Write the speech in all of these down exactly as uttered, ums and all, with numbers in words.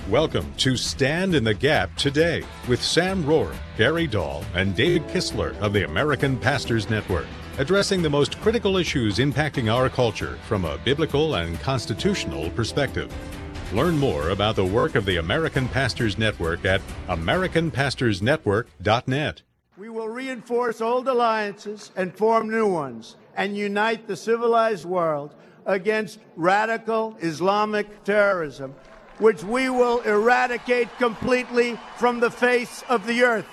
Welcome to Stand in the Gap Today with Sam Rohrer, Gary Dahl, and David Kistler of the American Pastors Network, addressing the most critical issues impacting our culture from a biblical and constitutional perspective. Learn more about the work of the American Pastors Network at american pastors network dot net. We will reinforce old alliances and form new ones and unite the civilized world against radical Islamic terrorism, which we will eradicate completely from the face of the earth.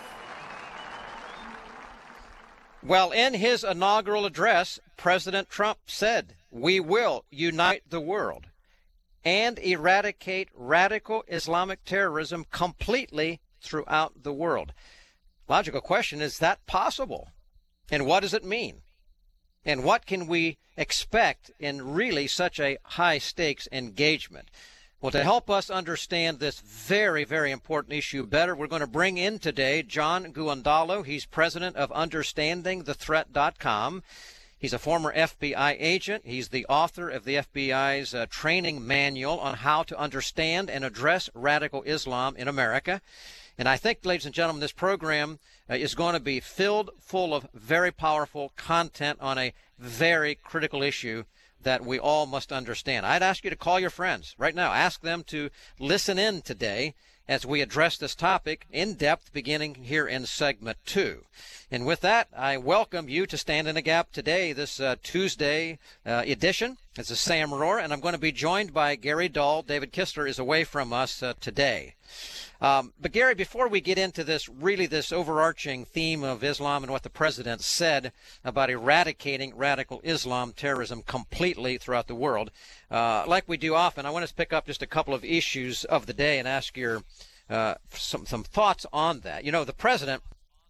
Well, in his inaugural address, President Trump said, "We will unite the world and eradicate radical Islamic terrorism completely throughout the world." Logical question, is that possible? And what does it mean? And what can we expect in really such a high-stakes engagement? Well, to help us understand this very, very important issue better, we're going to bring in today John Guandolo. He's president of understanding the threat dot com. He's a former F B I agent. He's the author of the F B I's uh, training manual on how to understand and address radical Islam in America. And I think, ladies and gentlemen, this program uh, is going to be filled full of very powerful content on a very critical issue that we all must understand. I'd ask you to call your friends right now. Ask them to listen in today as we address this topic in depth, beginning here in segment two. And with that, I welcome you to Stand in the Gap today, this uh, Tuesday uh, edition. This is Sam Rohrer, and I'm going to be joined by Gary Dahl. David Kistler is away from us uh, today. Um, but Gary, before we get into this, really this overarching theme of Islam and what the president said about eradicating radical Islam terrorism completely throughout the world, uh, like we do often, I want to pick up just a couple of issues of the day and ask your uh, some some thoughts on that. You know, the president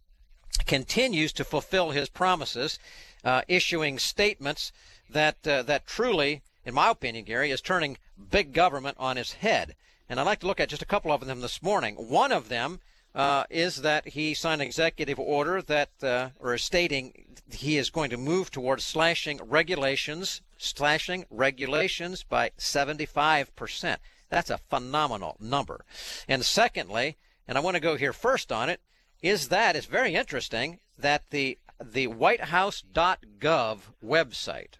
continues to fulfill his promises, uh, issuing statements that uh, that truly, in my opinion, Gary, is turning big government on its head. And I'd like to look at just a couple of them this morning. One of them uh, is that he signed an executive order that, uh, or stating he is going to move towards slashing regulations, slashing regulations by seventy-five percent. That's a phenomenal number. And secondly, and I want to go here first on it, is that it's very interesting that the the white house dot gov website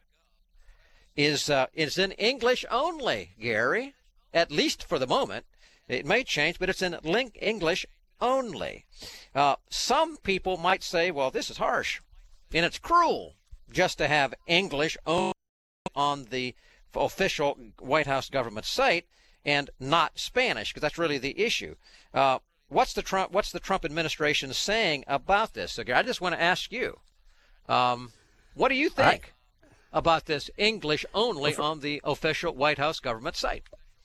is uh, is in English only, Gary. At least for the moment. It may change, but it's in link English only. Uh, some people might say, well, this is harsh, and it's cruel just to have English only on the official White House government site and not Spanish, because that's really the issue. Uh, what's the Trump What's the Trump administration saying about this? So I just want to ask you, um, what do you think I, about this English only for, on the official White House government site?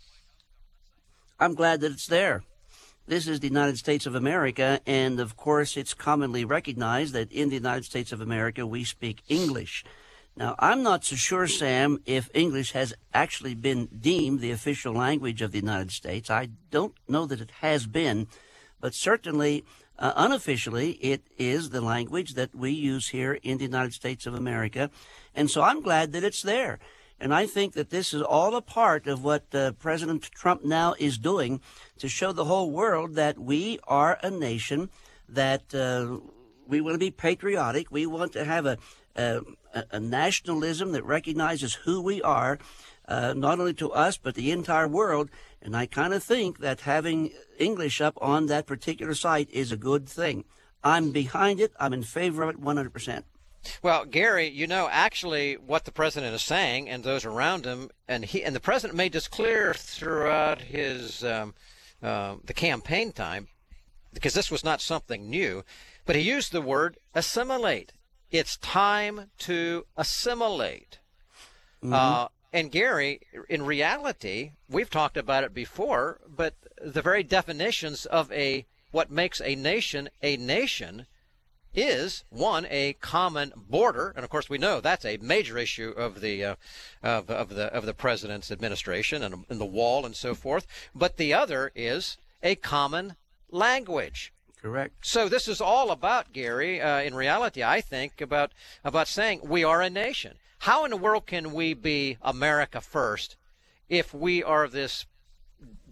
I'm glad that it's there. This is the United States of America, and of course it's commonly recognized that in the United States of America we speak English. Now, I'm not so sure, Sam, if English has actually been deemed the official language of the United States. I don't know that it has been, but certainly uh, unofficially it is the language that we use here in the United States of America, and so I'm glad that it's there. And I think that this is all a part of what uh, President Trump now is doing to show the whole world that we are a nation, that uh, we want to be patriotic. We want to have a, a, a nationalism that recognizes who we are, uh, not only to us, but the entire world. And I kind of think that having English up on that particular site is a good thing. I'm behind it. I'm in favor of it one hundred percent. Well, Gary, you know, actually what the president is saying and those around him, and he and the president made this clear throughout his um, uh, the campaign time, because this was not something new, but he used the word assimilate. It's time to assimilate. Mm-hmm. Uh, and Gary, in reality, we've talked about it before, but the very definitions of a what makes a nation a nation is, one, a common border, and of course we know that's a major issue of the uh, of, of the of the president's administration and, and the wall and so forth. But the other is a common language. Correct. So this is all about, Gary, uh, in reality, I think, about about saying we are a nation. How in the world can we be America first if we are this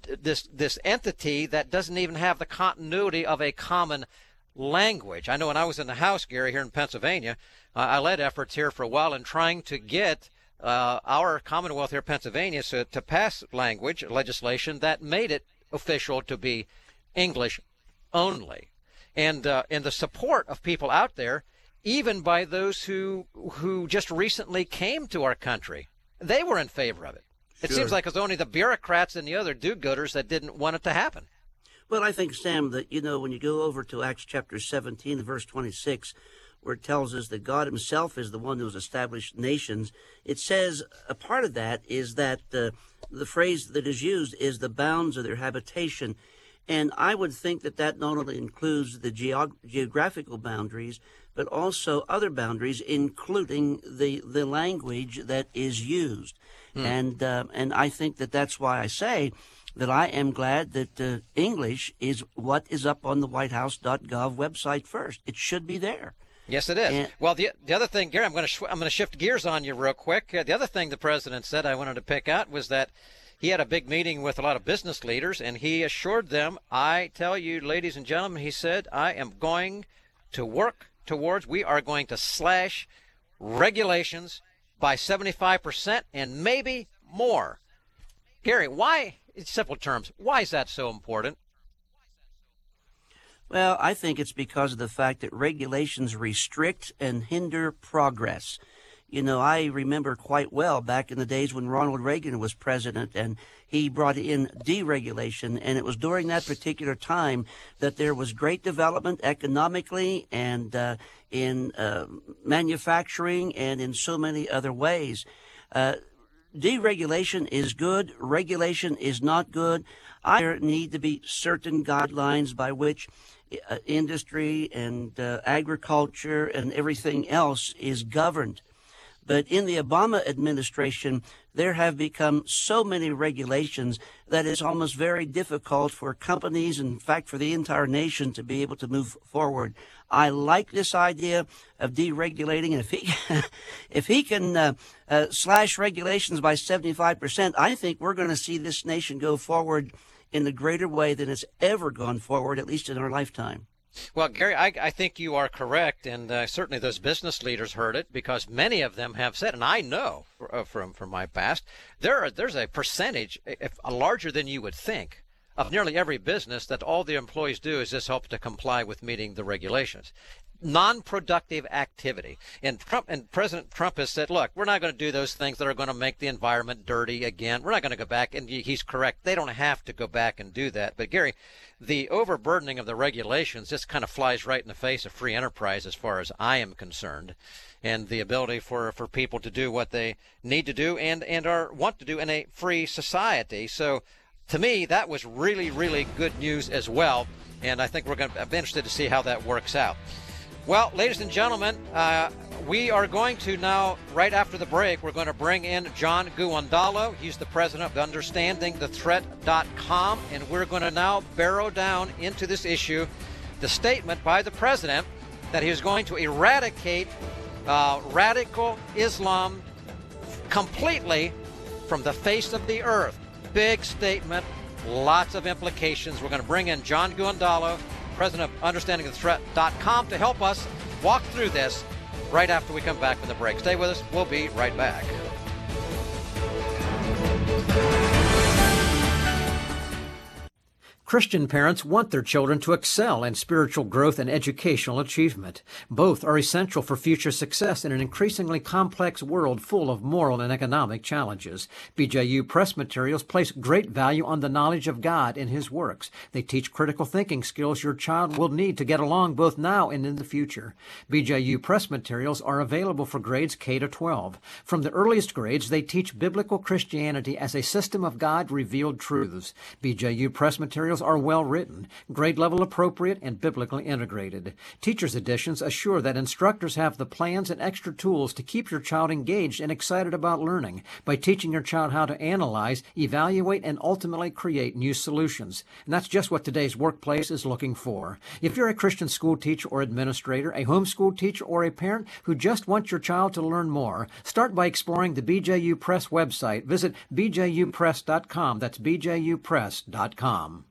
this this entity that doesn't even have the continuity of a common language. I know when I was in the House, Gary, here in Pennsylvania, uh, I led efforts here for a while in trying to get uh, our Commonwealth here, Pennsylvania, so to pass language legislation that made it official to be English only, and uh, and the support of people out there, even by those who who just recently came to our country, they were in favor of it. It Sure. seems like it was only the bureaucrats and the other do-gooders that didn't want it to happen. Well, I think, Sam, that, you know, when you go over to Acts chapter seventeen, verse twenty-six, where it tells us that God himself is the one who's established nations, it says a part of that is that uh, the phrase that is used is the bounds of their habitation. And I would think that that not only includes the geog- geographical boundaries, but also other boundaries, including the, the language that is used. Hmm. And, uh, and I think that that's why I say that I am glad that uh, English is what is up on the white house dot gov website first. It should be there. Yes, it is. And, well, the the other thing, Gary, I'm going to sh- I'm going to shift gears on you real quick. Uh, the other thing the president said I wanted to pick out was that he had a big meeting with a lot of business leaders, and he assured them, I tell you, ladies and gentlemen, he said, I am going to work towards, we are going to slash regulations by seventy-five percent and maybe more. Gary, why, in simple terms, why is that so important? Well, I think it's because of the fact that regulations restrict and hinder progress. You know, I remember quite well back in the days when Ronald Reagan was president and he brought in deregulation, and it was during that particular time that there was great development economically and uh, in uh, manufacturing and in so many other ways. Uh, deregulation is good. Regulation is not good. There need to be certain guidelines by which uh, industry and uh, agriculture and everything else is governed. But in the Obama administration, there have become so many regulations that it's almost very difficult for companies, in fact, for the entire nation to be able to move forward. I like this idea of deregulating, and if he, if he can uh, uh, slash regulations by seventy-five percent, I think we're going to see this nation go forward in a greater way than it's ever gone forward, at least in our lifetime. Well, Gary, I, I think you are correct, and uh, certainly those business leaders heard it because many of them have said, and I know uh, from from my past, there are, there's a percentage, if, uh, larger than you would think, of nearly every business that all the employees do is just help to comply with meeting the regulations. Non-productive activity. And Trump and President Trump has said, look, we're not going to do those things that are going to make the environment dirty again. We're not going to go back. And he's correct. They don't have to go back and do that. But, Gary, the overburdening of the regulations just kind of flies right in the face of free enterprise as far as I am concerned, and the ability for, for people to do what they need to do and, and are want to do in a free society. So, to me, that was really, really good news as well. And I think we're going to be interested to see how that works out. Well, ladies and gentlemen, uh, we are going to now, right after the break, we're going to bring in John Guandolo. He's the president of understanding the threat dot com, and we're going to now barrow down into this issue, the statement by the president that he is going to eradicate uh, radical Islam completely from the face of the earth. Big statement, lots of implications. We're going to bring in John Guandolo, president of understanding the threat dot com, to help us walk through this right after we come back from the break. Stay with us. We'll be right back. Christian parents want their children to excel in spiritual growth and educational achievement. Both are essential for future success in an increasingly complex world full of moral and economic challenges. B J U Press Materials place great value on the knowledge of God in His works. They teach critical thinking skills your child will need to get along both now and in the future. B J U Press Materials are available for grades K to twelve. From the earliest grades, they teach biblical Christianity as a system of God-revealed truths. B J U Press Materials are well written, grade level appropriate, and biblically integrated. Teacher's editions assure that instructors have the plans and extra tools to keep your child engaged and excited about learning by teaching your child how to analyze, evaluate, and ultimately create new solutions. And that's just what today's workplace is looking for. If you're a Christian school teacher or administrator, a homeschool teacher, or a parent who just wants your child to learn more, start by exploring the B J U Press website. Visit b j u press dot com. That's b j u press dot com.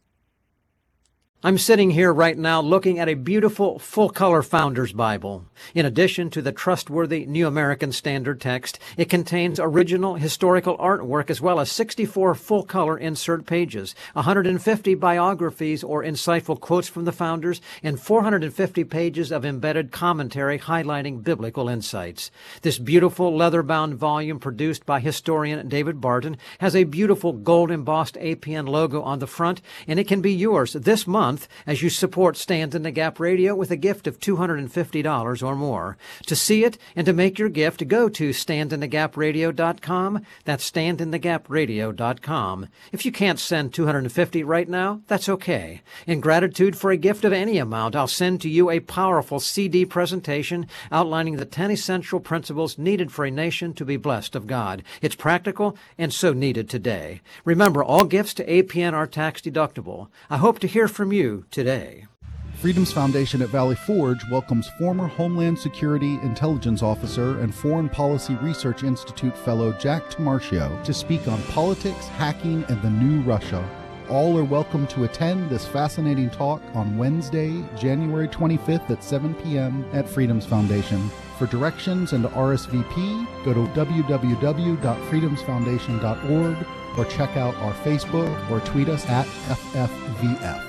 I'm sitting here right now looking at a beautiful full-color Founder's Bible. In addition to the trustworthy New American Standard text, it contains original historical artwork as well as sixty-four full-color insert pages, one hundred fifty biographies or insightful quotes from the founders, and four hundred fifty pages of embedded commentary highlighting biblical insights. This beautiful leather-bound volume produced by historian David Barton has a beautiful gold-embossed A P N logo on the front, and it can be yours this month as you support Stand in the Gap Radio with a gift of two hundred fifty dollars or more. To see it and to make your gift, go to stand in the gap radio dot com. That's stand in the gap radio dot com. If you can't send two hundred fifty dollars right now, that's okay. In gratitude for a gift of any amount, I'll send to you a powerful C D presentation outlining the ten essential principles needed for a nation to be blessed of God. It's practical and so needed today. Remember, all gifts to A P N are tax deductible. I hope to hear from you today. Freedom's Foundation at Valley Forge welcomes former Homeland Security Intelligence Officer and Foreign Policy Research Institute Fellow Jack Tamarcio to speak on politics, hacking, and the new Russia. All are welcome to attend this fascinating talk on Wednesday, January twenty-fifth at seven p.m. at Freedom's Foundation. For directions and to R S V P, go to w w w dot freedoms foundation dot org or check out our Facebook or tweet us at F F V F.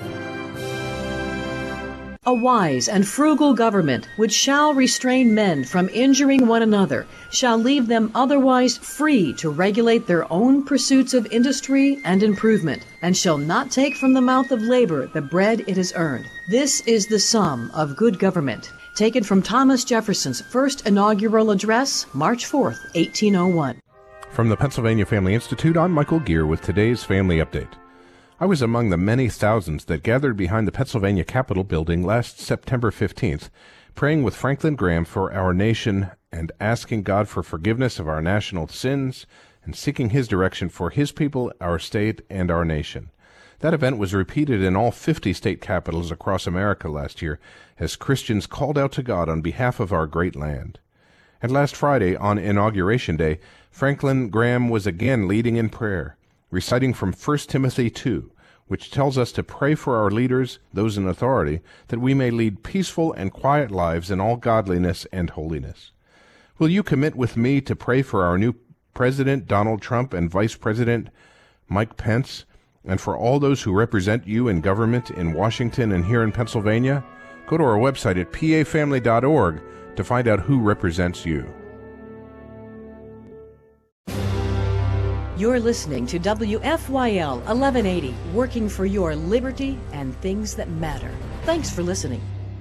A wise and frugal government which shall restrain men from injuring one another, shall leave them otherwise free to regulate their own pursuits of industry and improvement, and shall not take from the mouth of labor the bread it has earned. This is the sum of good government. Taken from Thomas Jefferson's first inaugural address, March fourth, eighteen oh one. From the Pennsylvania Family Institute, I'm Michael Gear with today's Family Update. I was among the many thousands that gathered behind the Pennsylvania Capitol building last September fifteenth, praying with Franklin Graham for our nation and asking God for forgiveness of our national sins and seeking His direction for His people, our state, and our nation. That event was repeated in all fifty state capitals across America last year as Christians called out to God on behalf of our great land. And last Friday, on Inauguration Day, Franklin Graham was again leading in prayer, reciting from First Timothy two, which tells us to pray for our leaders, those in authority, that we may lead peaceful and quiet lives in all godliness and holiness. Will you commit with me to pray for our new President, Donald Trump, and Vice President, Mike Pence, and for all those who represent you in government in Washington and here in Pennsylvania? Go to our website at p a family dot org to find out who represents you. You're listening to W F Y L eleven eighty, working for your liberty and things that matter. Thanks for listening.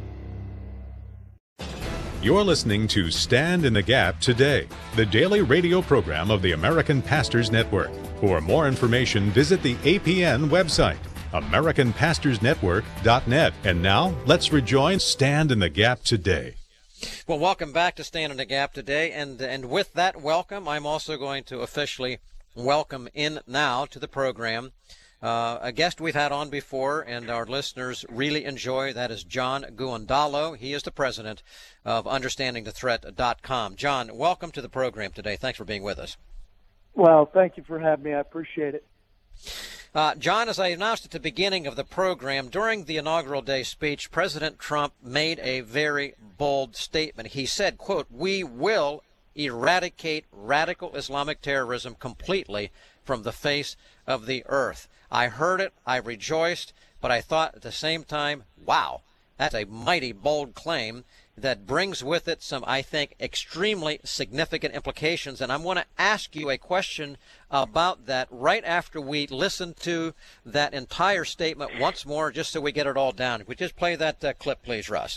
You're listening to Stand in the Gap Today, the daily radio program of the American Pastors Network. For more information, visit the A P N website, american pastors network dot net. And now, let's rejoin Stand in the Gap Today. Well, welcome back to Stand in the Gap Today, and and with that welcome, I'm also going to officially welcome in now to the program uh, a guest we've had on before and our listeners really enjoy. That is John Guandolo. He is the president of understanding the threat dot com. John, welcome to the program today. Thanks for being with us. Well, thank you for having me. I appreciate it. Uh, John, as I announced at the beginning of the program, during the inaugural day speech, President Trump made a very bold statement. He said, quote, "We will eradicate radical Islamic terrorism completely from the face of the earth." I heard it, I rejoiced, but I thought at the same time, wow, that's a mighty bold claim that brings with it some, I think, extremely significant implications. And I'm going to ask you a question about that right after we listen to that entire statement once more, just so we get it all down. If we just play that uh, clip, please, Russ.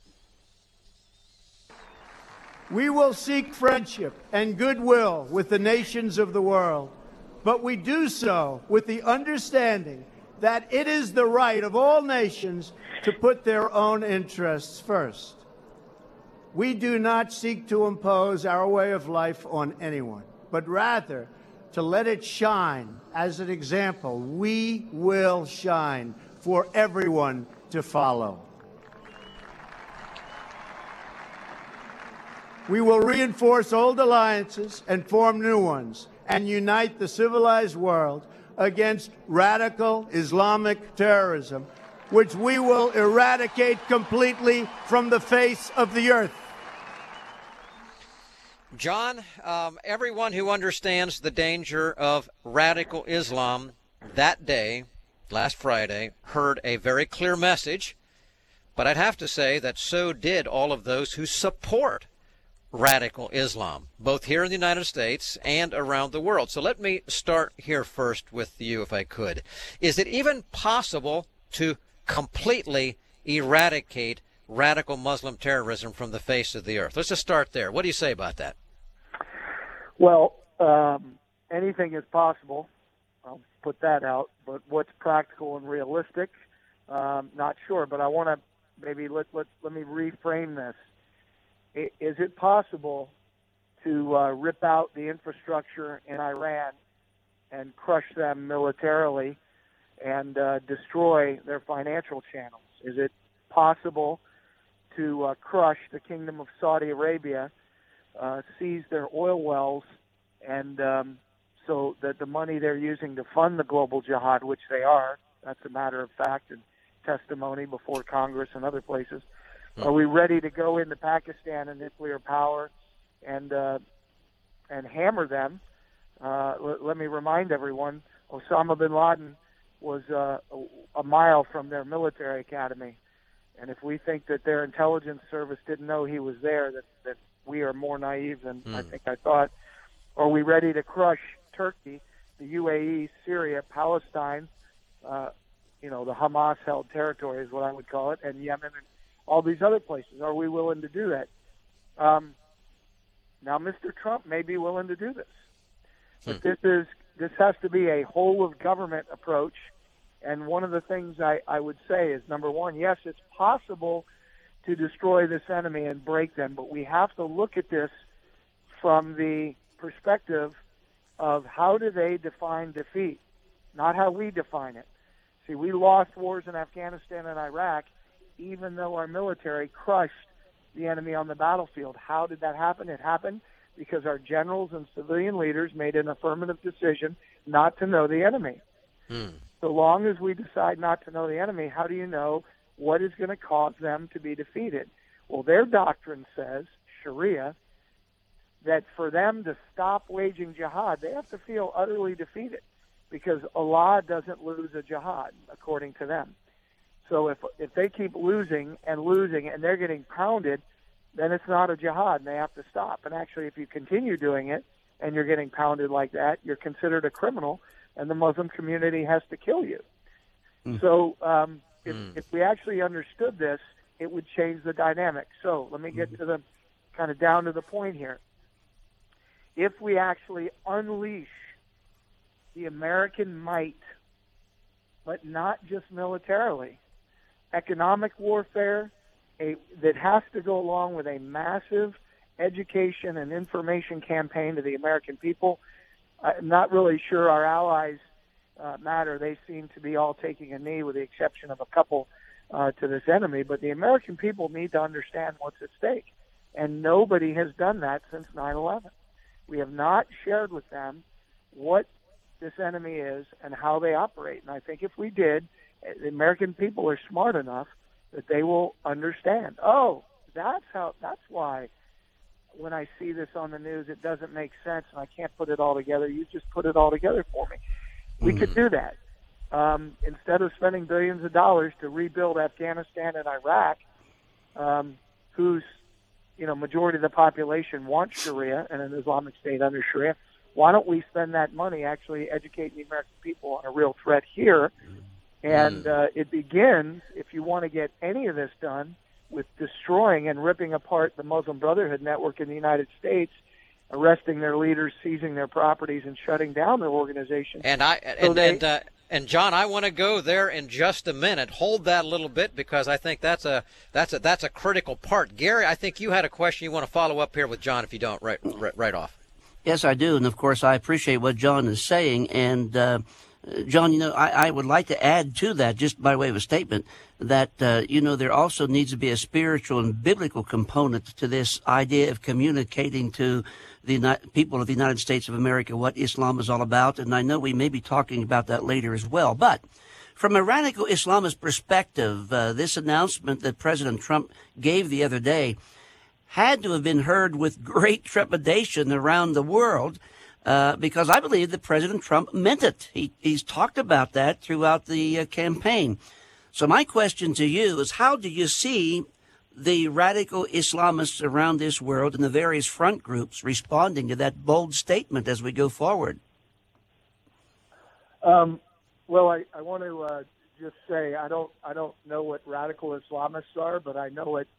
We will seek friendship and goodwill with the nations of the world, but we do so with the understanding that it is the right of all nations to put their own interests first. We do not seek to impose our way of life on anyone, but rather to let it shine as an example. We will shine for everyone to follow. We will reinforce old alliances and form new ones and unite the civilized world against radical Islamic terrorism, which we will eradicate completely from the face of the earth. John, um, everyone who understands the danger of radical Islam that day, last Friday, heard a very clear message. But I'd have to say that so did all of those who support radical Islam, both here in the United States and around the world. So let me start here first with you, if I could. Is it even possible to completely eradicate radical Muslim terrorism from the face of the earth? Let's just start there. What do you say about that? Well, um, anything is possible. I'll put that out. But what's practical and realistic, um, not sure. But I want to maybe let, let, let me reframe this. Is it possible to uh, rip out the infrastructure in Iran and crush them militarily and uh, destroy their financial channels? Is it possible to uh, crush the Kingdom of Saudi Arabia, uh, seize their oil wells, and um, so that the money they're using to fund the global jihad, which they are, that's a matter of fact and testimony before Congress and other places. Are we ready to go into Pakistan and nuclear power and uh, and hammer them? Uh, l- let me remind everyone, Osama bin Laden was uh, a, a mile from their military academy. And if we think that their intelligence service didn't know he was there, that, that we are more naive than mm. I think I thought. Are we ready to crush Turkey, the U A E, Syria, Palestine, uh, you know, the Hamas-held territory is what I would call it, and Yemen and all these other places? Are we willing to do that? Um, now, Mister Trump may be willing to do this, but hmm. this is this has to be a whole of government approach. And one of the things I, I would say is, number one, yes, it's possible to destroy this enemy and break them, but we have to look at this from the perspective of how do they define defeat, not how we define it. See, we lost wars in Afghanistan and Iraq, even though our military crushed the enemy on the battlefield. How did that happen? It happened because our generals and civilian leaders made an affirmative decision not to know the enemy. Hmm. So long as we decide not to know the enemy, how do you know what is going to cause them to be defeated? Well, their doctrine says, Sharia, that for them to stop waging jihad, they have to feel utterly defeated because Allah doesn't lose a jihad, according to them. So if if they keep losing and losing and they're getting pounded, then it's not a jihad and they have to stop. And actually, if you continue doing it and you're getting pounded like that, you're considered a criminal and the Muslim community has to kill you. Mm. So um, if, mm. if we actually understood this, it would change the dynamic. So let me get mm. to the kind of down to the point here. If we actually unleash the American might, but not just militarily, economic warfare a, that has to go along with a massive education and information campaign to the American people. I'm not really sure our allies uh, matter. They seem to be all taking a knee with the exception of a couple uh, to this enemy. But the American people need to understand what's at stake. And nobody has done that since nine eleven. We have not shared with them what this enemy is and how they operate. And I think if we did, the American people are smart enough that they will understand. Oh, that's how. That's why when I see this on the news, it doesn't make sense, and I can't put it all together. You just put it all together for me. We mm-hmm. could do that. Um, instead of spending billions of dollars to rebuild Afghanistan and Iraq, um, whose you know majority of the population wants Sharia and an Islamic State under Sharia, why don't we spend that money actually educating the American people on a real threat here? And uh, it begins, if you want to get any of this done, with destroying and ripping apart the Muslim Brotherhood network in the United States, arresting their leaders, seizing their properties, and shutting down their organization. And I so and, they, and, uh, And John, I want to go there in just a minute. Hold that a little bit because I think that's a that's a that's a critical part. Gary, I think you had a question you want to follow up here with John if you don't right right, right off. Yes, I do. And of course, I appreciate what John is saying. And uh, John, you know, I, I would like to add to that, just by way of a statement, that, uh, you know, there also needs to be a spiritual and biblical component to this idea of communicating to the United, people of the United States of America what Islam is all about. And I know we may be talking about that later as well. But from a radical Islamist perspective, uh, this announcement that President Trump gave the other day had to have been heard with great trepidation around the world, uh, because I believe that President Trump meant it. He, he's talked about that throughout the uh, campaign. So my question to you is, how do you see the radical Islamists around this world and the various front groups responding to that bold statement as we go forward? Um, well, I, I want to uh, just say I don't I don't know what radical Islamists are, but I know what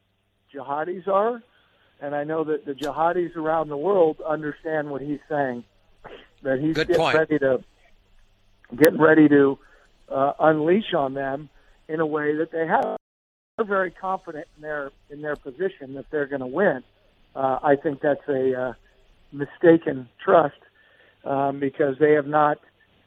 jihadis are, and I know that the jihadis around the world understand what he's saying. That he's Good getting point. ready to getting ready to uh, unleash on them in a way that they have. They're very confident in their in their position that they're going to win. Uh, I think that's a uh, mistaken trust um, because they have not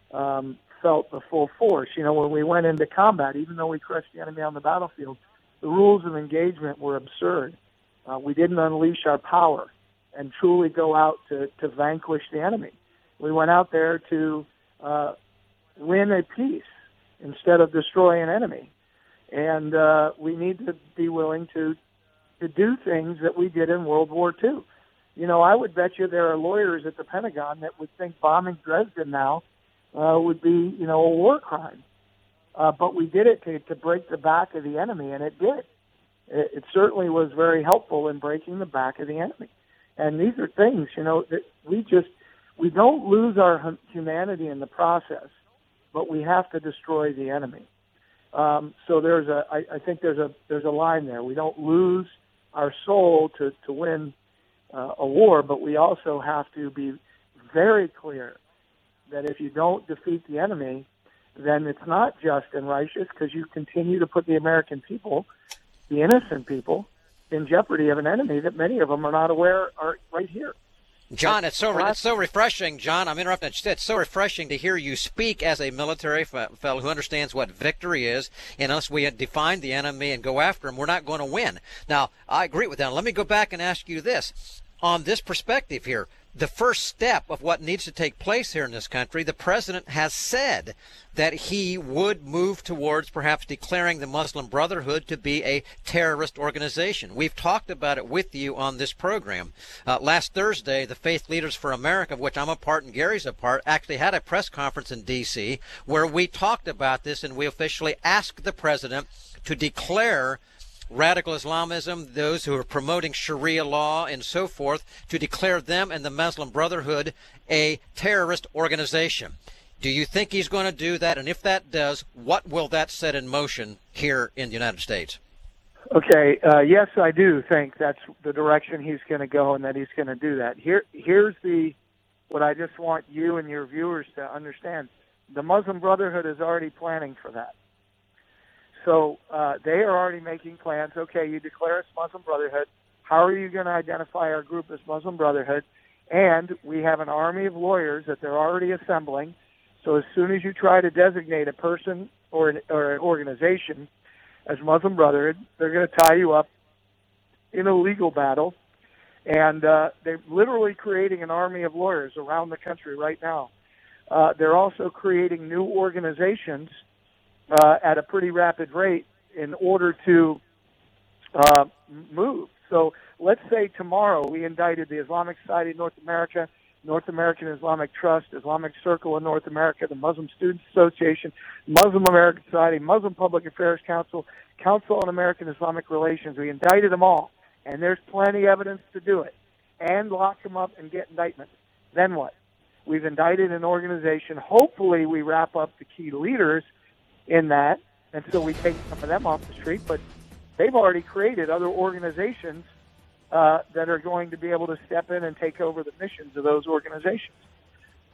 um, felt the full force. You know, when we went into combat, even though we crushed the enemy on the battlefield, the rules of engagement were absurd. Uh, we didn't unleash our power and truly go out to, to vanquish the enemy. We went out there to uh, win a peace instead of destroy an enemy. And uh, we need to be willing to to do things that we did in World War Two. You know, I would bet you there are lawyers at the Pentagon that would think bombing Dresden now uh, would be, you know, a war crime. Uh, but we did it to, to break the back of the enemy, and it did. It, it certainly was very helpful in breaking the back of the enemy. And these are things, you know, that we just, we don't lose our humanity in the process, but we have to destroy the enemy. Um, so there's a, I, I think there's a, there's a line there. We don't lose our soul to, to win uh, a war, but we also have to be very clear that if you don't defeat the enemy, then it's not just and righteous because you continue to put the American people, the innocent people, in jeopardy of an enemy that many of them are not aware are right here. John, it's so it's so refreshing, John. I'm interrupting. It's so refreshing to hear you speak as a military fellow who understands what victory is. And unless we define the enemy and go after him, we're not going to win. Now, I agree with that. Let me go back and ask you this. On this perspective here, the first step of what needs to take place here in this country, the president has said that he would move towards perhaps declaring the Muslim Brotherhood to be a terrorist organization. We've talked about it with you on this program. Uh, last Thursday, the Faith Leaders for America, of which I'm a part and Gary's a part, actually had a press conference in D C where we talked about this, and we officially asked the president to declare radical Islamism, those who are promoting Sharia law and so forth, to declare them and the Muslim Brotherhood a terrorist organization. Do you think he's going to do that? And if that does, what will that set in motion here in the United States? Okay, uh, yes, I do think that's the direction he's going to go and that he's going to do that. Here, here's the what I just want you and your viewers to understand. The Muslim Brotherhood is already planning for that. So uh, they are already making plans. Okay, you declare us Muslim Brotherhood. How are you going to identify our group as Muslim Brotherhood? And we have an army of lawyers that they're already assembling. So as soon as you try to designate a person or an, or an organization as Muslim Brotherhood, they're going to tie you up in a legal battle. And uh, they're literally creating an army of lawyers around the country right now. Uh, they're also creating new organizations Uh, at a pretty rapid rate in order to uh, move. So let's say tomorrow we indicted the Islamic Society of North America, North American Islamic Trust, Islamic Circle of North America, the Muslim Students Association, Muslim American Society, Muslim Public Affairs Council, Council on American Islamic Relations. We indicted them all, and there's plenty of evidence to do it, and lock them up and get indictments. Then what? We've indicted an organization. Hopefully we wrap up the key leaders in that, and so we take some of them off the street, but they've already created other organizations uh, that are going to be able to step in and take over the missions of those organizations.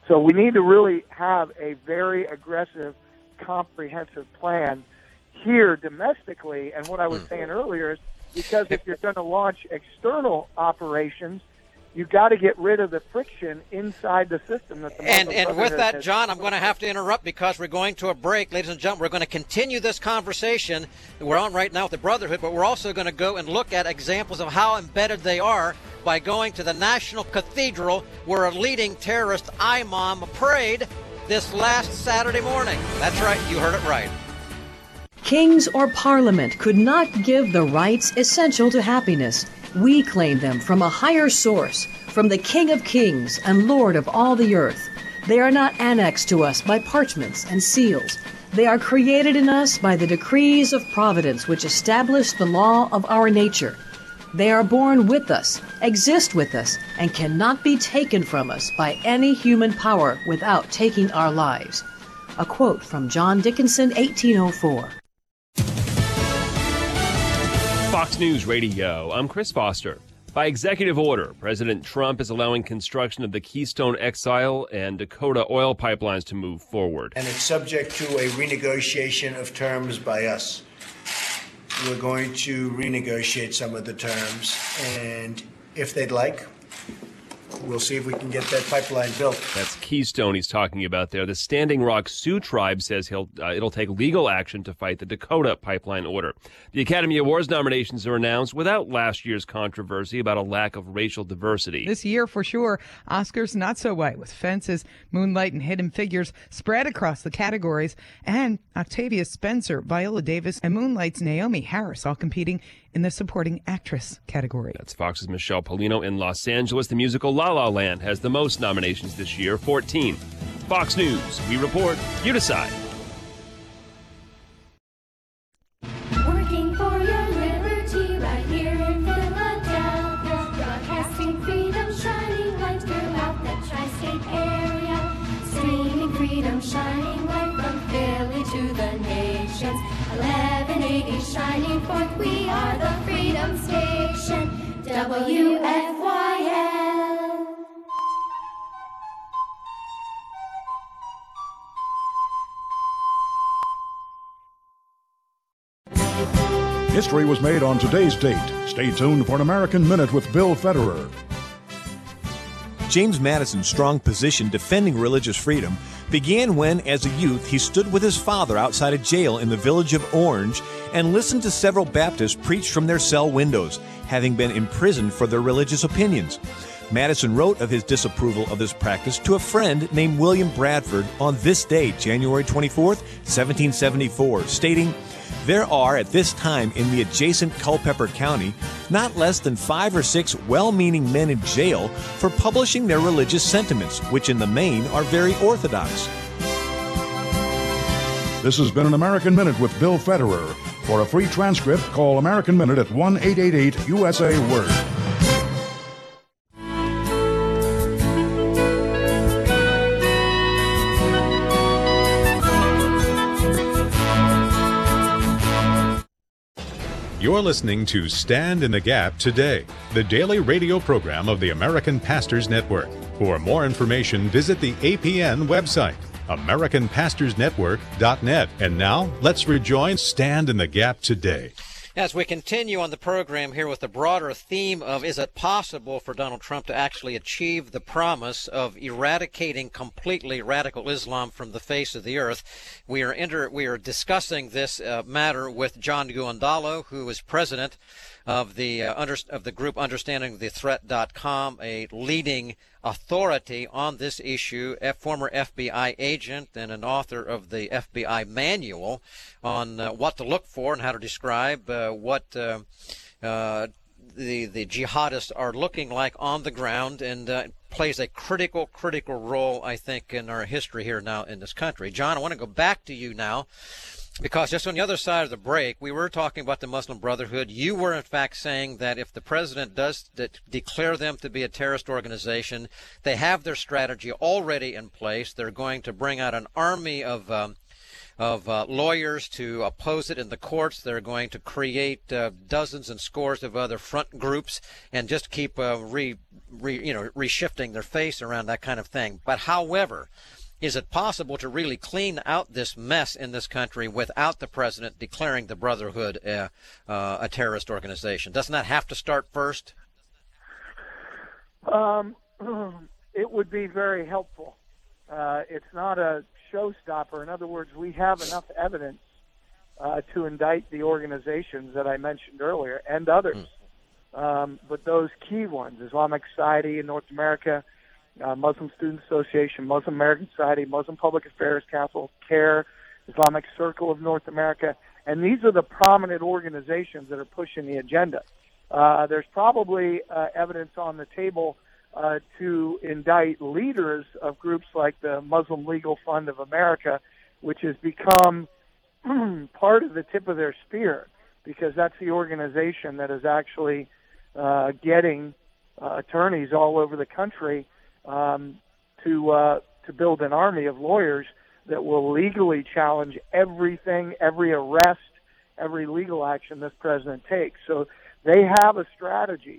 So we need to really have a very aggressive, comprehensive plan here domestically. And what I was saying earlier is because if you're going to launch external operations, you got to get rid of the friction inside the system. That the and and with that, has. John, I'm going to have to interrupt because we're going to a break. Ladies and gentlemen, we're going to continue this conversation that we're on right now with the Brotherhood, but we're also going to go and look at examples of how embedded they are by going to the National Cathedral where a leading terrorist imam prayed this last Saturday morning. That's right, you heard it right. Kings or parliament could not give the rights essential to happiness. We claim them from a higher source, from the King of Kings and Lord of all the earth. They are not annexed to us by parchments and seals. They are created in us by the decrees of providence which establish the law of our nature. They are born with us, exist with us, and cannot be taken from us by any human power without taking our lives. A quote from John Dickinson, eighteen oh four. Fox News Radio, I'm Chris Foster. By executive order, President Trump is allowing construction of the Keystone X L and Dakota oil pipelines to move forward. And it's subject to a renegotiation of terms by us. We're going to renegotiate some of the terms, and if they'd like, we'll see if we can get that pipeline built. That's Keystone he's talking about there. The Standing Rock Sioux tribe says he'll uh, it'll take legal action to fight the Dakota pipeline order. The Academy Awards nominations are announced without last year's controversy about a lack of racial diversity. This year, for sure, Oscars not so white, with Fences, Moonlight, and Hidden Figures spread across the categories, and Octavia Spencer, Viola Davis, and Moonlight's Naomi Harris all competing in the supporting actress category. That's Fox's Michelle Polino in Los Angeles. The musical La La Land has the most nominations this year, fourteen. Fox News, we report, you decide. Working for your liberty right here in Philadelphia, broadcasting freedom, shining light throughout the tri-state area, streaming freedom, shining light from Philly to the nations. eleven eighty shining forth, we are the Freedom Station, W F Y L. History was made on today's date. Stay tuned for an American Minute with Bill Federer. James Madison's strong position defending religious freedom began when, as a youth, he stood with his father outside a jail in the village of Orange and listened to several Baptists preach from their cell windows, having been imprisoned for their religious opinions. Madison wrote of his disapproval of this practice to a friend named William Bradford on this day, January twenty-fourth, seventeen seventy-four, stating, "There are at this time in the adjacent Culpeper County not less than five or six well-meaning men in jail for publishing their religious sentiments, which in the main are very orthodox." This has been an American Minute with Bill Federer. For a free transcript, call American Minute at one eight eight eight U S A Word. You're listening to Stand in the Gap Today, the daily radio program of the American Pastors Network. For more information, visit the A P N website, American Pastors Network dot net. And now, let's rejoin Stand in the Gap Today. As we continue on the program here with the broader theme of is it possible for Donald Trump to actually achieve the promise of eradicating completely radical Islam from the face of the earth, we are inter- we are discussing this uh, matter with John Guandolo, who is president of the uh, under- of the group Understanding the Threat dot com, a leading authority on this issue, a former F B I agent and an author of the F B I manual on uh, what to look for and how to describe uh, what uh, uh, the the jihadists are looking like on the ground, and uh, plays a critical, critical role, I think, in our history here now in this country. John, I want to go back to you now, because just on the other side of the break, we were talking about the Muslim Brotherhood. You were, in fact, saying that if the president does de- declare them to be a terrorist organization, they have their strategy already in place. They're going to bring out an army of um, of uh, lawyers to oppose it in the courts. They're going to create uh, dozens and scores of other front groups and just keep uh, re, re, you know, reshifting their face around that kind of thing. But however, is it possible to really clean out this mess in this country without the president declaring the Brotherhood uh, uh, a terrorist organization? Doesn't that have to start first? Um, it would be very helpful. Uh, it's not a showstopper. In other words, we have enough evidence uh, to indict the organizations that I mentioned earlier and others. Mm. Um, but those key ones, Islamic Society in North America, uh, Muslim Student Association, Muslim American Society, Muslim Public Affairs Council, CARE, Islamic Circle of North America, and these are the prominent organizations that are pushing the agenda. Uh, there's probably uh, evidence on the table uh, to indict leaders of groups like the Muslim Legal Fund of America, which has become part of the tip of their spear, because that's the organization that is actually uh, getting uh, attorneys all over the country um, to uh, to build an army of lawyers that will legally challenge everything, every arrest, every legal action this president takes. So they have a strategy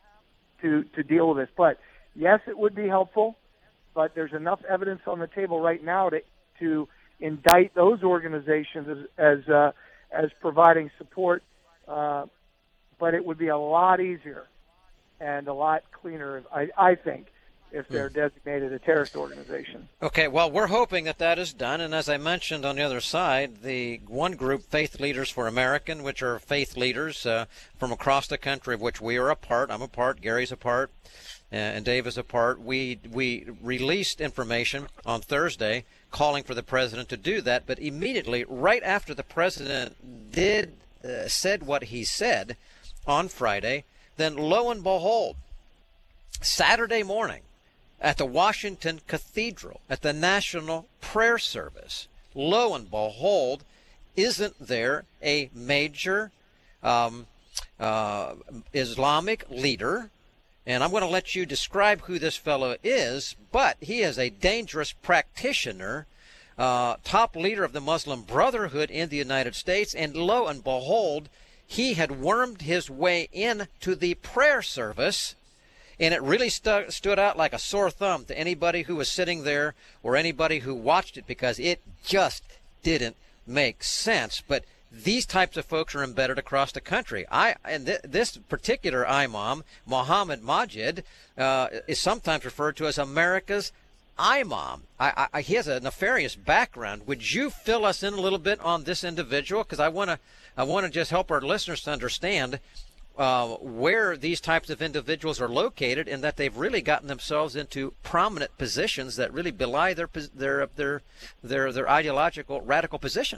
to to deal with this. But yes, it would be helpful, but there's enough evidence on the table right now to to indict those organizations as as, uh, as providing support. Uh, but it would be a lot easier and a lot cleaner, I, I think, if they're designated a terrorist organization. Okay, well, we're hoping that that is done. And as I mentioned on the other side, the one group, Faith Leaders for American, which are faith leaders uh, from across the country, of which we are a part. I'm a part. Gary's a part. Uh, and Dave is a part. We, we released information on Thursday calling for the president to do that. But immediately, right after the president did uh, said what he said on Friday, then lo and behold, Saturday morning, at the Washington Cathedral, at the National Prayer Service, lo and behold, isn't there a major um, uh, Islamic leader? And I'm going to let you describe who this fellow is, but he is a dangerous practitioner, uh, top leader of the Muslim Brotherhood in the United States, and lo and behold, he had wormed his way into the prayer service. And it really stu- stood out like a sore thumb to anybody who was sitting there or anybody who watched it, because it just didn't make sense. But these types of folks are embedded across the country. I and th- this particular imam, Mohammed Majid, uh, is sometimes referred to as America's imam. I, I, he has a nefarious background. Would you fill us in a little bit on this individual? Because I want to I want to just help our listeners to understand Uh, where these types of individuals are located, and that they've really gotten themselves into prominent positions that really belie their their their their, their ideological radical position.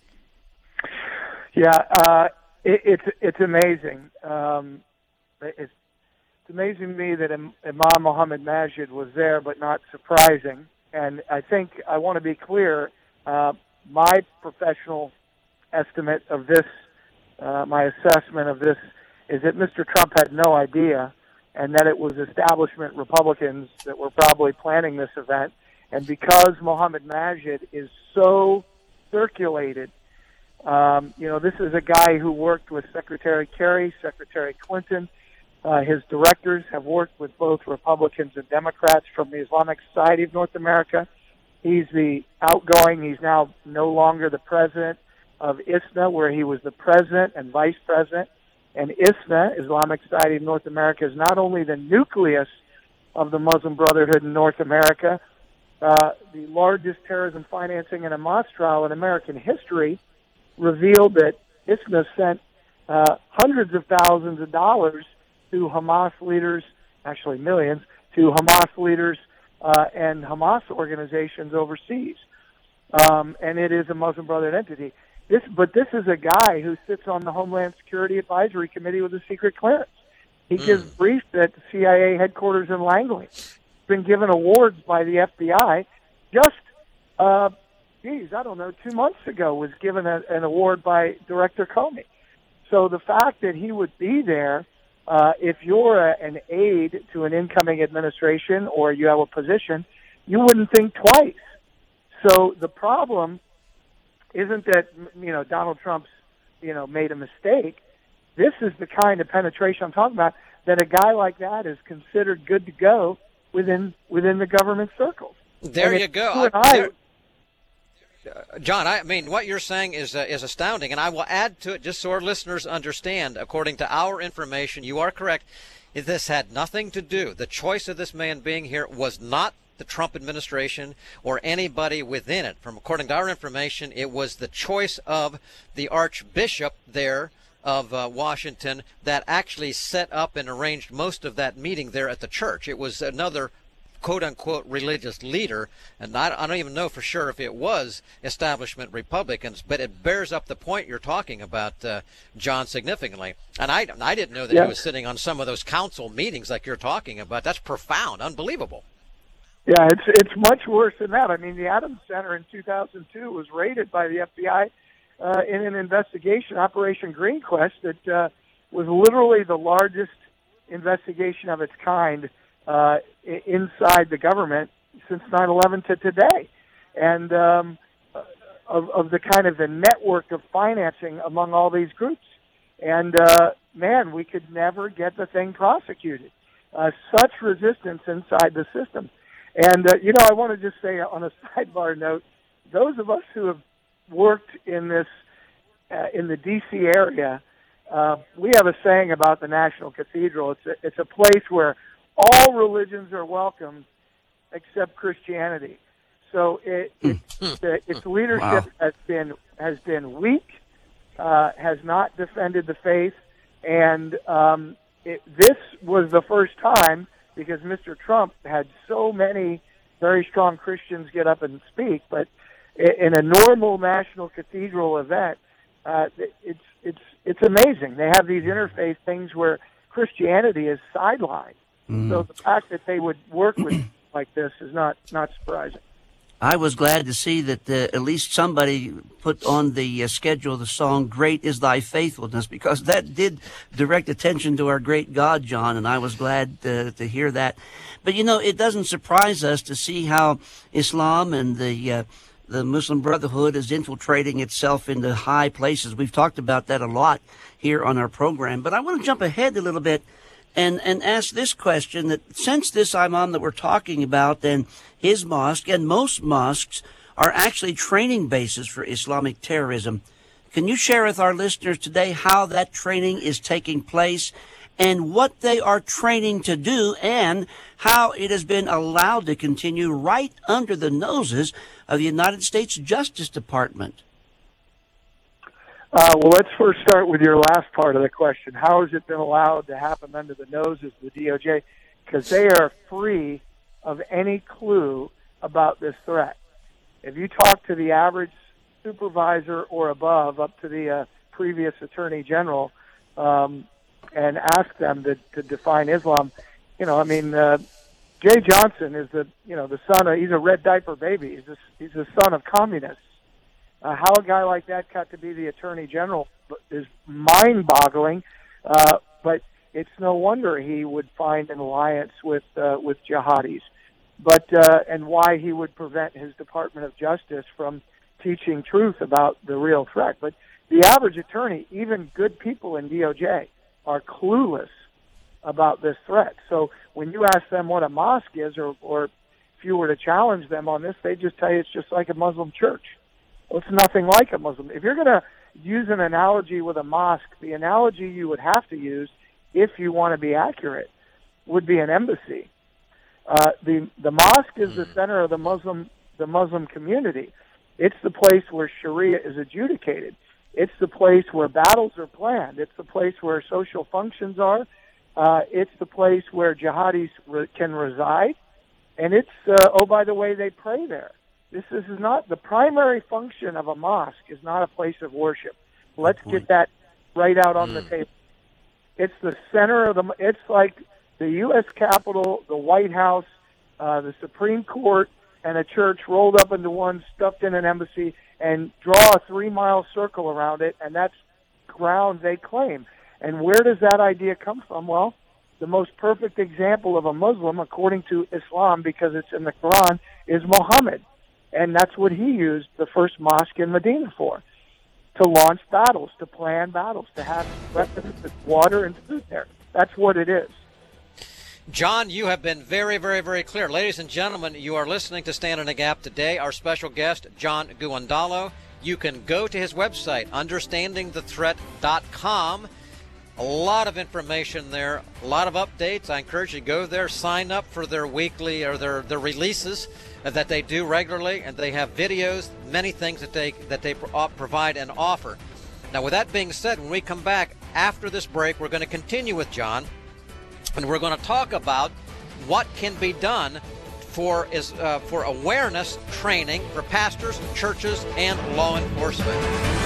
Yeah, uh, it, it's it's amazing. Um, it's, it's amazing to me that Imam Mohammed Majid was there, but not surprising. And I think I want to be clear. Uh, my professional estimate of this, uh, my assessment of this, is that Mister Trump had no idea, and that it was establishment Republicans that were probably planning this event. And because Mohammed Majid is so circulated, um, you know, this is a guy who worked with Secretary Kerry, Secretary Clinton. Uh, his directors have worked with both Republicans and Democrats from the Islamic Society of North America. He's the outgoing, he's now no longer the president of I S N A, where he was the president and vice president. And I S N A, Islamic Society of North America, is not only the nucleus of the Muslim Brotherhood in North America, uh, the largest terrorism financing and Hamas trial in American history revealed that I S N A sent uh, hundreds of thousands of dollars to Hamas leaders, actually millions, to Hamas leaders uh, and Hamas organizations overseas. Um, and it is a Muslim Brotherhood entity. This, but this is a guy who sits on the Homeland Security Advisory Committee with a secret clearance. He mm. gives briefs at the C I A headquarters in Langley. He's been given awards by the F B I. Just, uh, geez, I don't know, two months ago was given a, an award by Director Comey. So the fact that he would be there, uh, if you're a, an aide to an incoming administration or you have a position, you wouldn't think twice. So the problem isn't that, you know, Donald Trump's, you know, made a mistake. This is the kind of penetration I'm talking about, that a guy like that is considered good to go within within the government circles. There and you go. You and I, I, there, uh, John, I mean, what you're saying is uh, is astounding, and I will add to it just so our listeners understand. According to our information, you are correct. This had nothing to do. The choice of this man being here was not the Trump administration or anybody within it. From according to our information, it was the choice of the Archbishop there of uh, Washington that actually set up and arranged most of that meeting there at the church. It was another quote-unquote religious leader, and I, I don't even know for sure if it was establishment Republicans, but it bears up the point you're talking about, uh, John, significantly. And I, I didn't know that yeah. he was sitting on some of those council meetings like you're talking about. That's profound, unbelievable. Yeah, it's it's much worse than that. I mean, the Adams Center in two thousand two was raided by the F B I uh, in an investigation, Operation Green Quest, that uh, was literally the largest investigation of its kind uh, inside the government since nine eleven to today, and um, of, of the kind of the network of financing among all these groups. And, uh, man, we could never get the thing prosecuted. Uh, such resistance inside the system. And, uh, you know, I want to just say on a sidebar note, those of us who have worked in this, uh, in the D C area, uh, we have a saying about the National Cathedral. It's a, it's a place where all religions are welcome except Christianity. So it, it, the, its leadership wow. has been has been weak, uh, has not defended the faith, and um, it, this was the first time, because Mister Trump had so many very strong Christians get up and speak, but in a normal National Cathedral event, uh, it's it's it's amazing. They have these interfaith things where Christianity is sidelined. Mm. So the fact that they would work with like this is not not surprising. I was glad to see that uh, at least somebody put on the uh, schedule the song "Great Is Thy Faithfulness," because that did direct attention to our great God, John, and I was glad uh, to hear that. But, you know, it doesn't surprise us to see how Islam and the uh, the Muslim Brotherhood is infiltrating itself into high places. We've talked about that a lot here on our program. But I want to jump ahead a little bit and, and ask this question, that since this imam that we're talking about and his mosque and most mosques are actually training bases for Islamic terrorism, can you share with our listeners today how that training is taking place and what they are training to do and how it has been allowed to continue right under the noses of the United States Justice Department? Uh, well, let's first start with your last part of the question. How has it been allowed to happen under the noses of the D O J? Because they are free of any clue about this threat. If you talk to the average supervisor or above, up to the uh, previous attorney general, um, and ask them to, to define Islam, you know, I mean, uh, Jay Johnson is the, you know, the son of, he's a red diaper baby. He's a, he's the son of communists. Uh, how a guy like that got to be the attorney general is mind-boggling, uh, but it's no wonder he would find an alliance with uh, with jihadis. But uh, and why he would prevent his Department of Justice from teaching truth about the real threat. But the average attorney, even good people in D O J, are clueless about this threat. So when you ask them what a mosque is, or, or if you were to challenge them on this, they just tell you it's just like a Muslim church. Well, it's nothing like a Muslim. If you're going to use an analogy with a mosque, the analogy you would have to use, if you want to be accurate, would be an embassy. Uh, the the mosque is the center of the Muslim the Muslim community. It's the place where Sharia is adjudicated. It's the place where battles are planned. It's the place where social functions are. Uh, it's the place where jihadis re- can reside. And it's, uh, oh, by the way, they pray there. This, this is not, the primary function of a mosque is not a place of worship. Let's get that right out on mm. the table. It's the center of the, it's like the U S Capitol, the White House, uh, the Supreme Court, and a church rolled up into one, stuffed in an embassy, and draw a three-mile circle around it, and that's ground they claim. And where does that idea come from? Well, the most perfect example of a Muslim, according to Islam, because it's in the Quran, is Muhammad. And that's what he used the first mosque in Medina for, to launch battles, to plan battles, to have weapons, water, and food there. That's what it is. John, you have been very, very, very clear. Ladies and gentlemen, you are listening to Stand in the Gap today. Our special guest, John Guandolo. You can go to his website, understanding the threat dot com. A lot of information there, a lot of updates. I encourage you to go there, sign up for their weekly or their, their releases that they do regularly, and they have videos, many things that they that they provide and offer. Now, with that being said, when we come back after this break, we're going to continue with John, and we're going to talk about what can be done for is uh, for awareness training for pastors, churches, and law enforcement.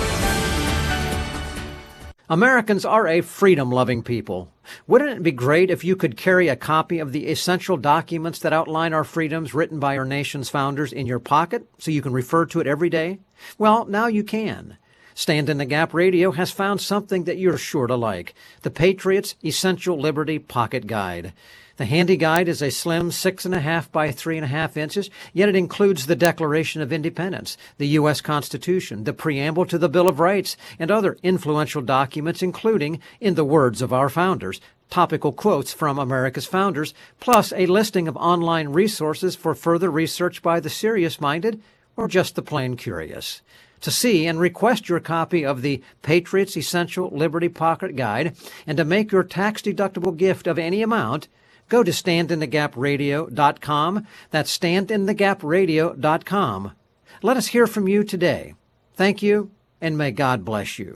Americans are a freedom-loving people. Wouldn't it be great if you could carry a copy of the essential documents that outline our freedoms written by our nation's founders in your pocket so you can refer to it every day? Well, now you can. Stand in the Gap Radio has found something that you're sure to like, the Patriot's Essential Liberty Pocket Guide. The handy guide is a slim six and a half by three and a half inches, yet it includes the Declaration of Independence, the U S Constitution, the preamble to the Bill of Rights, and other influential documents, including, in the words of our founders, topical quotes from America's founders, plus a listing of online resources for further research by the serious-minded or just the plain curious. To see and request your copy of the Patriot's Essential Liberty Pocket Guide and to make your tax-deductible gift of any amount, go to stand in the gap radio dot com. That's stand in the gap radio dot com. Let us hear from you today. Thank you, and may God bless you.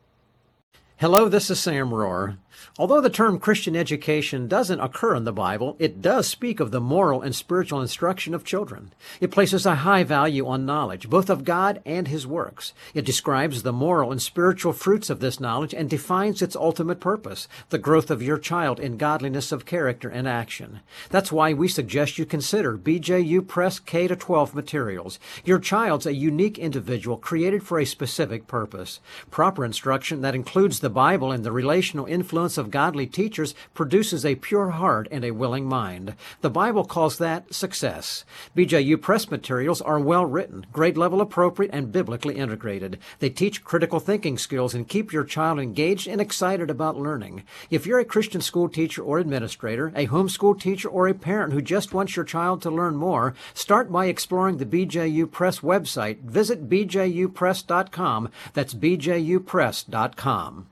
Hello, this is Sam Rohr. Although the term Christian education doesn't occur in the Bible, it does speak of the moral and spiritual instruction of children. It places a high value on knowledge, both of God and His works. It describes the moral and spiritual fruits of this knowledge and defines its ultimate purpose, the growth of your child in godliness of character and action. That's why we suggest you consider B J U Press K through twelve materials. Your child's a unique individual created for a specific purpose. Proper instruction that includes the Bible and the relational influence of godly teachers produces a pure heart and a willing mind. The Bible calls that success. B J U Press materials are well written, grade level appropriate, and biblically integrated. They teach critical thinking skills and keep your child engaged and excited about learning. If you're a Christian school teacher or administrator, a homeschool teacher, or a parent who just wants your child to learn more, start by exploring the B J U Press website. Visit b j u press dot com. That's b j u press dot com.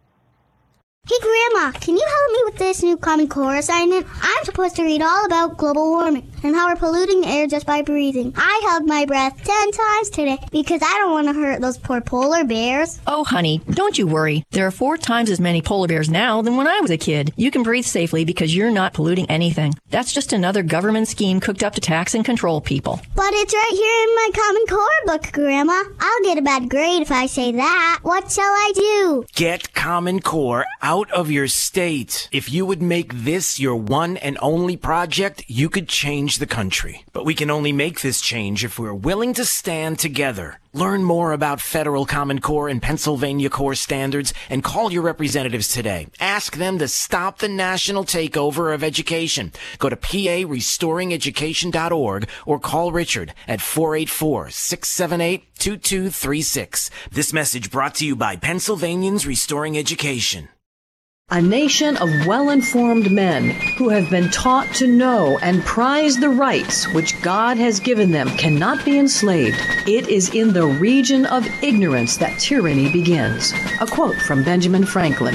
Hey, Grandma, can you help me with this new Common Core assignment? I'm supposed to read all about global warming and how we're polluting the air just by breathing. I held my breath ten times today because I don't want to hurt those poor polar bears. Oh, honey, don't you worry. There are four times as many polar bears now than when I was a kid. You can breathe safely because you're not polluting anything. That's just another government scheme cooked up to tax and control people. But it's right here in my Common Core book, Grandma. I'll get a bad grade if I say that. What shall I do? Get Common Core out of your state. If you would make this your one and only project, you could change the country. But we can only make this change if we're willing to stand together. Learn more about federal Common Core and Pennsylvania Core standards and call your representatives today. Ask them to stop the national takeover of education. Go to p a restoring education dot org or call Richard at four eight four, six seven eight, two two three six. This message brought to you by Pennsylvanians Restoring Education. A nation of well-informed men who have been taught to know and prize the rights which God has given them cannot be enslaved. It is in the region of ignorance that tyranny begins. A quote from Benjamin Franklin.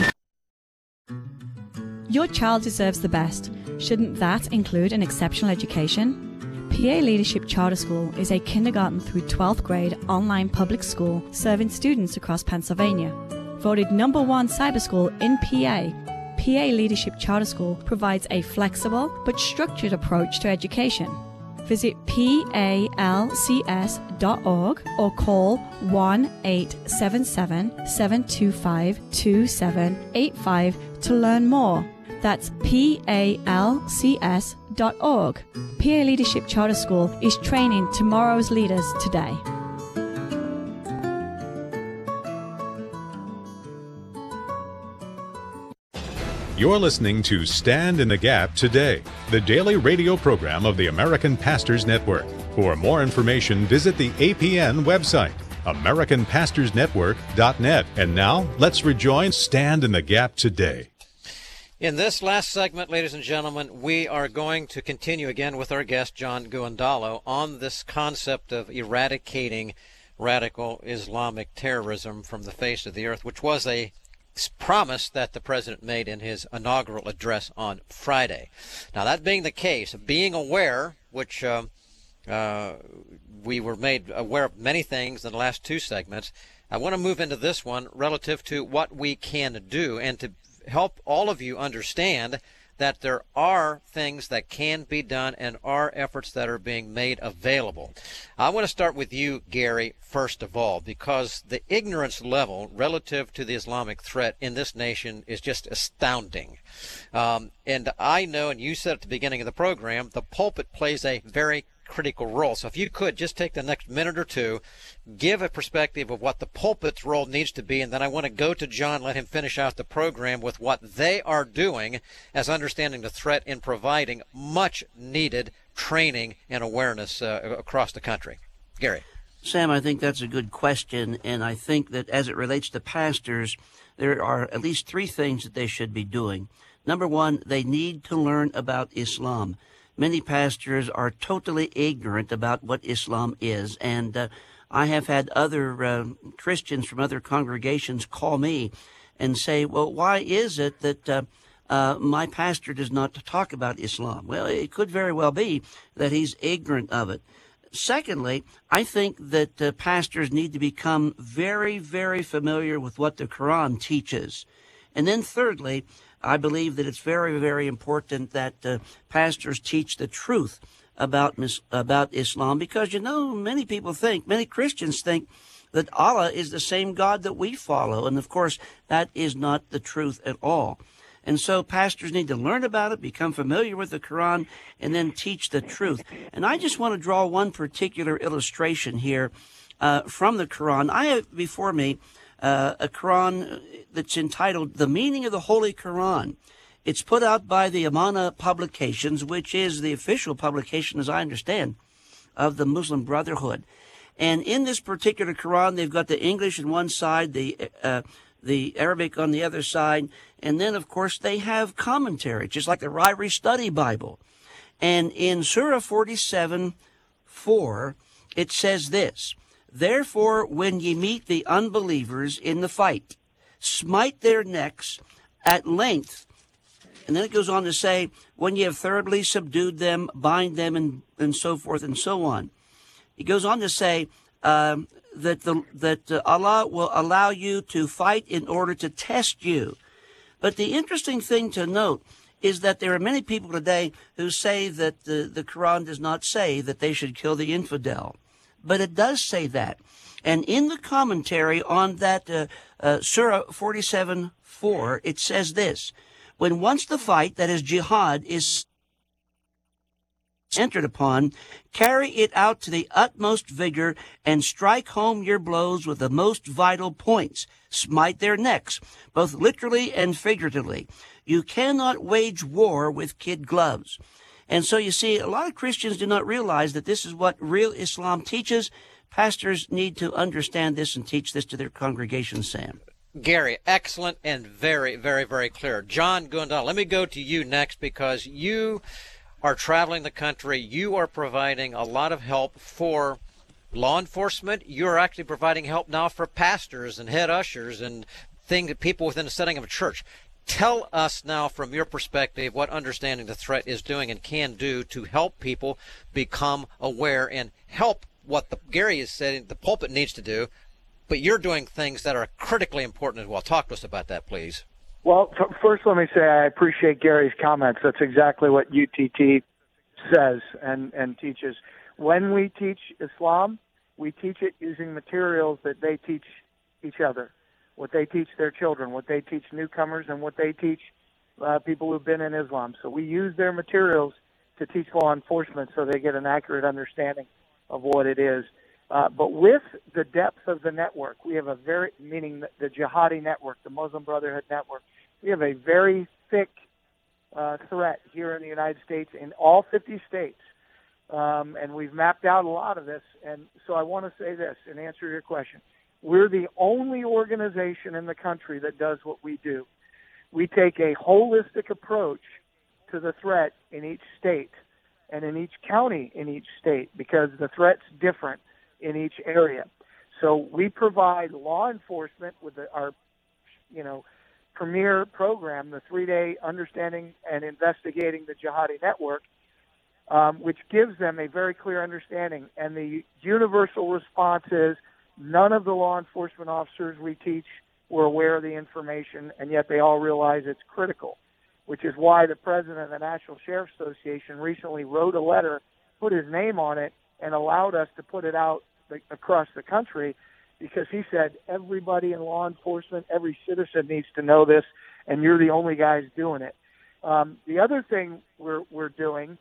Your child deserves the best. Shouldn't that include an exceptional education? P A Leadership Charter School is a kindergarten through twelfth grade online public school serving students across Pennsylvania. Voted number one cyber school in P A, P A Leadership Charter School provides a flexible but structured approach to education. Visit P A L C S dot org or call one eight seven seven, seven two five, two seven eight five to learn more. That's P A L C S dot org. P A Leadership Charter School is training tomorrow's leaders today. You're listening to Stand in the Gap Today, the daily radio program of the American Pastors Network. For more information, visit the A P N website, American Pastors Network dot net. And now, let's rejoin Stand in the Gap today. In this last segment, ladies and gentlemen, we are going to continue again with our guest, John Guandolo, on this concept of eradicating radical Islamic terrorism from the face of the earth, which was a promise that the president made in his inaugural address on Friday. Now, that being the case, being aware, which uh, uh, we were made aware of many things in the last two segments, I want to move into this one relative to what we can do and to help all of you understand that there are things that can be done and are efforts that are being made available. I want to start with you, Gary, first of all, because the ignorance level relative to the Islamic threat in this nation is just astounding. Um, and I know, and you said at the beginning of the program, the pulpit plays a very critical role. So if you could just take the next minute or two, give a perspective of what the pulpit's role needs to be, and then I want to go to John, let him finish out the program with what they are doing as understanding the threat in providing much needed training and awareness uh, across the country. Gary. Sam, I think that's a good question, and I think that as it relates to pastors, there are at least three things that they should be doing. Number one, they need to learn about Islam. Many pastors are totally ignorant about what Islam is, and uh, I have had other uh, Christians from other congregations call me and say, well, why is it that uh, uh, my pastor does not talk about Islam? Well, it could very well be that he's ignorant of it. Secondly, I think that uh, pastors need to become very, very familiar with what the Quran teaches. And then thirdly, I believe that it's very, very important that uh, pastors teach the truth about about Islam, because, you know, many people think, many Christians think that Allah is the same God that we follow. And, of course, that is not the truth at all. And so pastors need to learn about it, become familiar with the Quran, and then teach the truth. And I just want to draw one particular illustration here uh, from the Quran. I have before me uh, a Quran that's entitled The Meaning of the Holy Quran. It's put out by the Amana Publications, which is the official publication, as I understand, of the Muslim Brotherhood. And in this particular Quran, they've got the English on one side, the uh, the Arabic on the other side, and then, of course, they have commentary, just like the Ryrie Study Bible. And in Surah forty-seven four, it says this, "Therefore, when ye meet the unbelievers in the fight, smite their necks at length." And then it goes on to say, "When ye have thoroughly subdued them, bind them," and, and so forth and so on. It goes on to say um, that the, that uh, Allah will allow you to fight in order to test you. But the interesting thing to note is that there are many people today who say that the, the Quran does not say that they should kill the infidel. But it does say that. And in the commentary on that uh, uh, Surah forty-seven four, it says this, "When once the fight, that is jihad, is entered upon, carry it out to the utmost vigor and strike home your blows with the most vital points. Smite their necks, both literally and figuratively. You cannot wage war with kid gloves." And so you see, a lot of Christians do not realize that this is what real Islam teaches. Pastors need to understand this and teach this to their congregations, Sam. Gary, excellent and very, very, very clear. John Guandolo, let me go to you next, because you are traveling the country. You are providing a lot of help for law enforcement. You're actually providing help now for pastors and head ushers and things, people within the setting of a church. Tell us now, from your perspective, what understanding the threat is doing and can do to help people become aware and help what the, Gary is saying the pulpit needs to do, but you're doing things that are critically important as well. Talk to us about that, please. Well, f- first let me say I appreciate Gary's comments. That's exactly what U T T says and, and teaches. When we teach Islam, we teach it using materials that they teach each other, what they teach their children, what they teach newcomers, and what they teach uh, people who've been in Islam. So we use their materials to teach law enforcement so they get an accurate understanding of what it is. Uh, but with the depth of the network, we have a very, meaning the, the Jihadi network, the Muslim Brotherhood network, we have a very thick uh, threat here in the United States, in all fifty states, Um, and we've mapped out a lot of this. And so I want to say this in answer to your question. We're the only organization in the country that does what we do. We take a holistic approach to the threat in each state and in each county in each state, because the threat's different in each area. So we provide law enforcement with the, our, you know, premier program, the three-day Understanding and Investigating the Jihadi Network, um, which gives them a very clear understanding. And the universal response is none of the law enforcement officers we teach were aware of the information, and yet they all realize it's critical, which is why the president of the National Sheriff's Association recently wrote a letter, put his name on it, and allowed us to put it out across the country, because he said everybody in law enforcement, every citizen needs to know this, and you're the only guys doing it. Um, the other thing we're, we're doing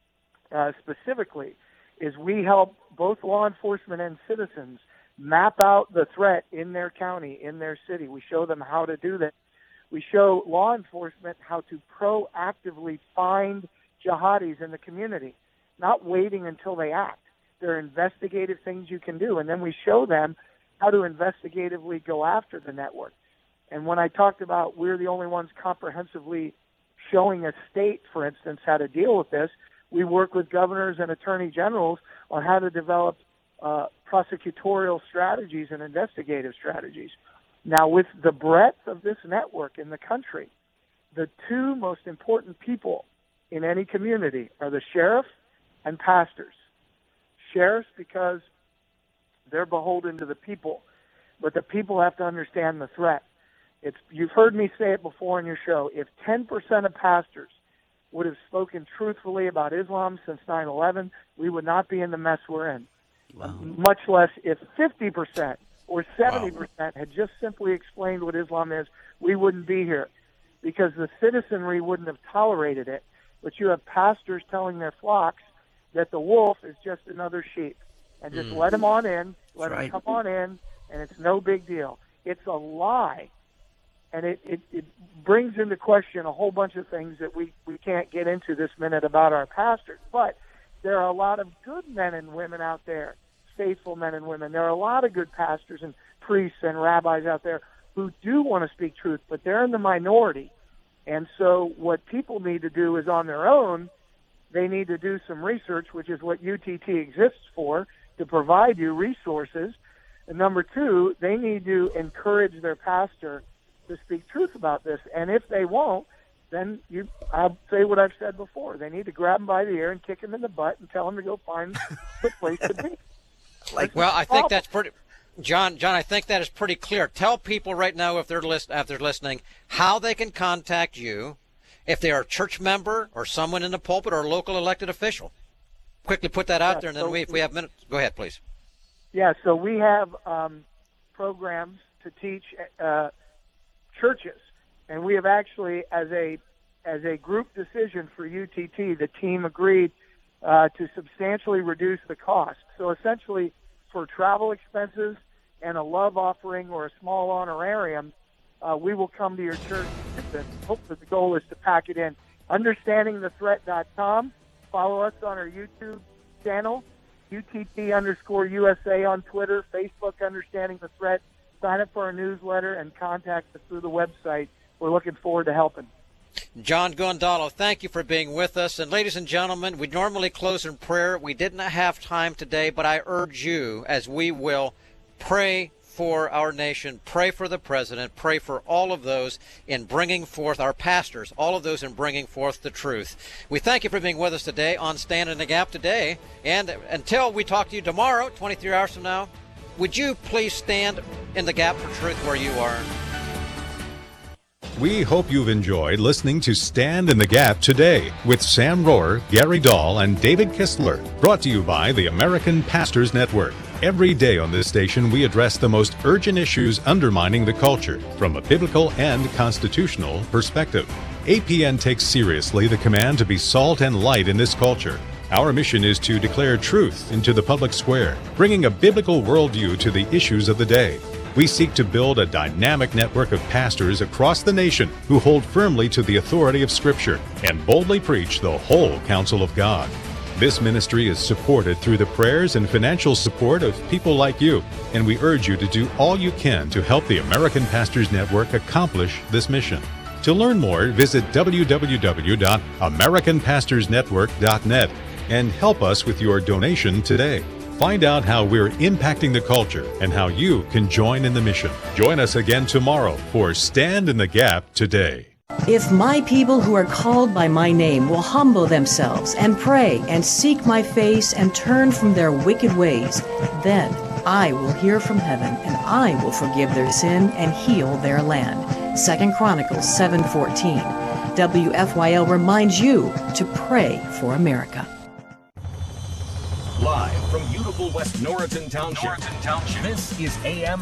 uh, specifically is we help both law enforcement and citizens map out the threat in their county, in their city. We show them how to do that. We show law enforcement how to proactively find jihadis in the community, not waiting until they act. There are investigative things you can do, and then we show them how to investigatively go after the network. And when I talked about we're the only ones comprehensively showing a state, for instance, how to deal with this, we work with governors and attorney generals on how to develop uh, prosecutorial strategies and investigative strategies. Now, with the breadth of this network in the country, the two most important people in any community are the sheriff and pastors. Sheriffs, because they're beholden to the people, but the people have to understand the threat. It's, you've heard me say it before on your show. If ten percent of pastors would have spoken truthfully about Islam since nine eleven, we would not be in the mess we're in. Wow. Much less if fifty percent or seventy percent wow. had just simply explained what Islam is, we wouldn't be here, because the citizenry wouldn't have tolerated it. But you have pastors telling their flocks that the wolf is just another sheep, and just mm. let him on in, let That's him right. come on in, and it's no big deal. It's a lie, and it, it, it brings into question a whole bunch of things that we, we can't get into this minute about our pastors. But there are a lot of good men and women out there, faithful men and women. There are a lot of good pastors and priests and rabbis out there who do want to speak truth, but they're in the minority. And so what people need to do is on their own, they need to do some research, which is what U T T exists for, to provide you resources. And number two, they need to encourage their pastor to speak truth about this. And if they won't, then you, I'll say what I've said before. They need to grab them by the ear and kick them in the butt and tell them to go find the place to be. Like, well, I think that's pretty, John. John, I think that is pretty clear. Tell people right now, if they're list, if they're listening, how they can contact you, if they are a church member or someone in the pulpit or a local elected official. Quickly put that out yeah, there, and then so we, if we have minutes, go ahead, please. Yeah, so we have um, programs to teach uh, churches, and we have actually, as a as a group decision for U T T, the team agreed uh, to substantially reduce the cost. So essentially, for travel expenses and a love offering or a small honorarium, uh, we will come to your church. Hopefully the goal is to pack it in. understanding the threat dot com. Follow us on our YouTube channel, U T T underscore U S A on Twitter, Facebook, Understanding the Threat. Sign up for our newsletter and contact us through the website. We're looking forward to helping. John Gondalo, thank you for being with us. And ladies and gentlemen, we normally close in prayer. We didn't have time today, but I urge you, as we will, pray for our nation, pray for the president, pray for all of those in bringing forth, our pastors, all of those in bringing forth the truth. We thank you for being with us today on Stand in the Gap today. And until we talk to you tomorrow, twenty-three hours from now, would you please stand in the gap for truth where you are? We hope you've enjoyed listening to Stand in the Gap today with Sam Rohrer, Gary Dahl, and David Kistler, brought to you by the American Pastors Network. Every day on this station, we address the most urgent issues undermining the culture from a biblical and constitutional perspective. A P N takes seriously the command to be salt and light in this culture. Our mission is to declare truth into the public square, bringing a biblical worldview to the issues of the day. We seek to build a dynamic network of pastors across the nation who hold firmly to the authority of Scripture and boldly preach the whole counsel of God. This ministry is supported through the prayers and financial support of people like you, and we urge you to do all you can to help the American Pastors Network accomplish this mission. To learn more, visit w w w dot american pastors network dot net and help us with your donation today. Find out how we're impacting the culture and how you can join in the mission. Join us again tomorrow for Stand in the Gap Today. If my people who are called by my name will humble themselves and pray and seek my face and turn from their wicked ways, then I will hear from heaven and I will forgive their sin and heal their land. Second Chronicles seven fourteen. W F Y L reminds you to pray for America. Live from beautiful West Norriton Township, Norriton Township. This is A M